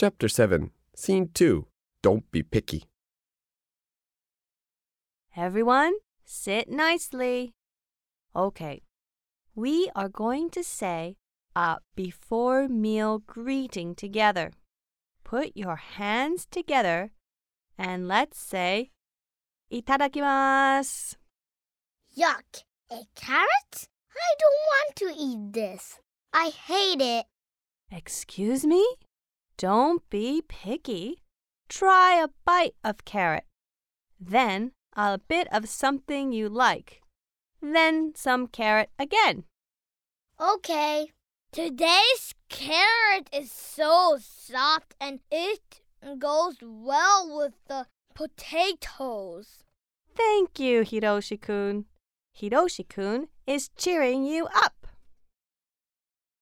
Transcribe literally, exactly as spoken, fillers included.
Chapter seven, Scene two. Don't be picky. Everyone, sit nicely. Okay, we are going to say a before meal greeting together. Put your hands together and let's say, いただきます. Yuck! A carrot? I don't want to eat this. I hate it. Excuse me? Don't be picky. Try a bite of carrot. Then a bit of something you like. Then some carrot again. Okay. Today's carrot is so soft and it goes well with the potatoes. Thank you, Hiroshi-kun. Hiroshi-kun is cheering you up.